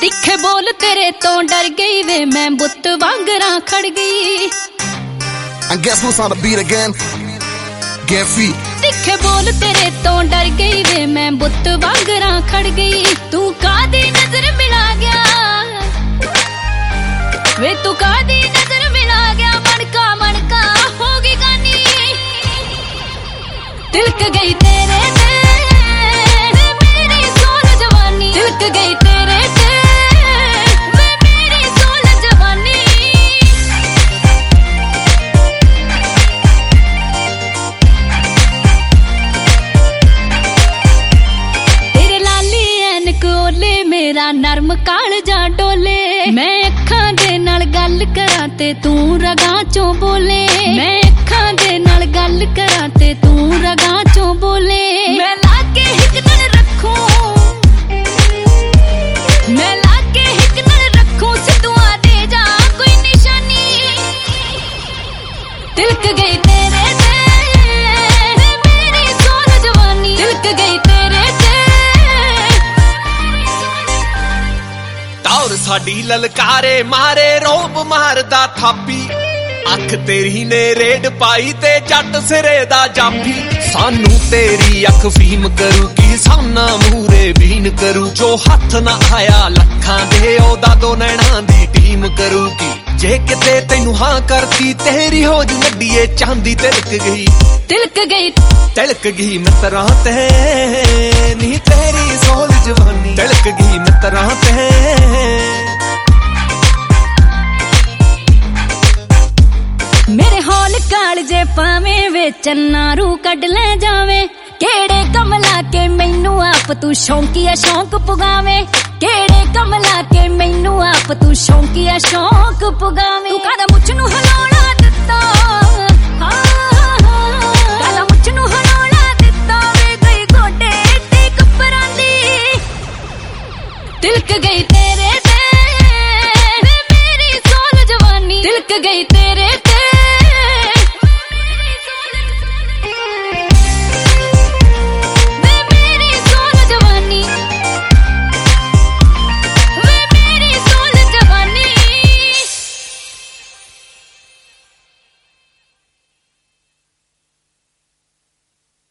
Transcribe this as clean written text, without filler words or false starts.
ਤਿੱਖੇ ਬੋਲ ਤੇਰੇ ਤੋਂ ਡਰ ਗਈ ਵੇ ਮੈਂ ਬੁੱਤ ਵਾਂਗਰਾਂ ਖੜ ਗਈ। And guess who's on the beat again? Get feet. ਤਿੱਖੇ ਬੋਲ ਤੇਰੇ ਤੋਂ ਡਰ ਗਈ ਵੇ ਮੈਂ ਬੁੱਤ ਵਾਂਗਰਾਂ ਖੜ ਗਈ। ਤੂੰ ਕਾਦੀ ਨਜ਼ਰ ਮਿਲਾ ਗਿਆ ਵੇ ਤੂੰ ਕਾਦੀ ਨਜ਼ਰ ਮਿਲਾ ਗਿਆ। ਮਣਕਾ ਹੋ ਗਈ ਗਾਨੀ ਤਿਲਕ ਗਈ ਤੇਰੇ ਤੇ ਮੇਰੀ ਸੋਲ ਜਵਾਨੀ। ਤਿਲਕ ਗਈ ਤੇਰੇ ਤੇ ਵੇ ਮੇਰੀ ਸੋਲ ਜਵਾਨੀ। ਤੇਰੇ ਲਾਲੀ ਐਨਕ ਓਲੇ ਮੇਰਾ ਨਰਮ ਕਾਲਜਾ ਡੋਲੇ। ਮੈਂ ਅੱਖਾਂ ਦੇ ਨਾਲ ਗੱਲ ਕਰਾਂ ਤੇ ਤੂੰ ਰਗਾਂ ਚੋਂ ਬੋਲੇ। ਮੈਂ ਅੱਖਾਂ ਦੇ ਨਾਲ ਗੱਲ ਕਰਾਂ ਤੇ ਤੂੰ ਰਗਾਂ ਚੋਂ ਬੋਲੇ। ਮੈਂ ਲਾਗੇ ਹਿੱਕ ਨਾਲ ਰੱਖੂੰ ਮੈਂ ਲਾਗੇ ਹਿੱਕ ਨਾਲ ਰੱਖੂੰ ਸਿੱਧੂਆਂ ਦੇ ਜਾ ਕੋਈ ਨਿਸ਼ਾਨੀ। ਤਿਲਕ ਗਈ ਤੇਰੇ ਤੇ ਮੇਰੀ ਸੋਲ ਜਵਾਨੀ। ਤਿਲਕ ਗਈ ਤੇਰੇ ਤੇ ਟੌਰ ਸਾਡੀ ਲਲਕਾਰੇ ਮਾਰੇ ਰੋਬ ਮਾਰਦਾ ਥਾਪੀ। ਅੱਖ ਤੇਰੀ ਨੇ ਰੇਡ ਪਾਈ ਤੇ ਜੱਟ ਸਿਰੇ ਦਾ ਜਾਫੀ। ਸਾਨੂੰ ਤੇਰੀ ਅੱਖ ਫੀਮ ਕਰੂਗੀ ਸਾਨਾ ਮੂਰੇ ਬੀਨ ਕਰੂ। ਜੋ ਹੱਥ ਨਾ ਆਇਆ ਲੱਖਾਂ ਦੇ ਉਹਦਾ ਦੋ ਨੈਣਾਂ ਦੀ ਟੀਮ ਕਰੂਗੀ। ਜੇ ਕਿਤੇ ਤੈਨੂੰ ਹਾਂ ਕਰਤੀ ਤੇਰੀ ਹੋ ਜੂ ਨੱਡੀਏ ਚਾਂਦੀ। ਤਿਲਕ ਗਈ ਤਿਲਕ ਗਈ ਮਿੱਤਰਾਂ ਤੇ ਨੀ ਤੇਰੀ ਸੋਲ ਜਵਾਨੀ। ਤਿਲਕ ਗਈ ਮਿੱਤਰਾਂ ਤੇ ਮੇਰੇ ਹੌਲ ਕਾਲਜੇ ਪਾਵੇਂ ਵੇ ਚੰਨਾ ਰੂ ਕੱਢ ਲੈ ਜਾਵੇਂ। ਕਿਹੜੇ ਕਮਲਾ ਕੇ ਮੈਨੂੰ ਆਪ ਤੂੰ ਸ਼ੌਂਕੀਆ ਸ਼ੌਂਕ ਪੁਗਾਵੇਂ। ਕਿਹੜੇ ਕਮਲਾ ਕੇ ਮੈਨੂੰ ਆਪ ਤੂੰ ਸ਼ੌਂਕੀਆ ਸ਼ੌਂਕ ਪੁਗਾਵੇਂ। ਤੂੰ ਕਾਹਦਾ ਮੁੱਛ ਨੂੰ ਹਲਾਉਣਾ ਦਿੱਤਾ ਕਾਹਦਾ ਮੁੱਛ ਨੂੰ ਹਲਾਉਣਾ ਦਿੱਤਾ ਵੇ ਗਈ ਗੋਡੇ ਤੇ ਕੱਪਰਾਂ ਦੀ। ਤਿਲਕ ਗਈ ਤੇਰੇ ਤੇ ਮੇਰੀ ਸੋਲ ਜਵਾਨੀ। ਤਿਲਕ ਗਈ ਤੇਰੇ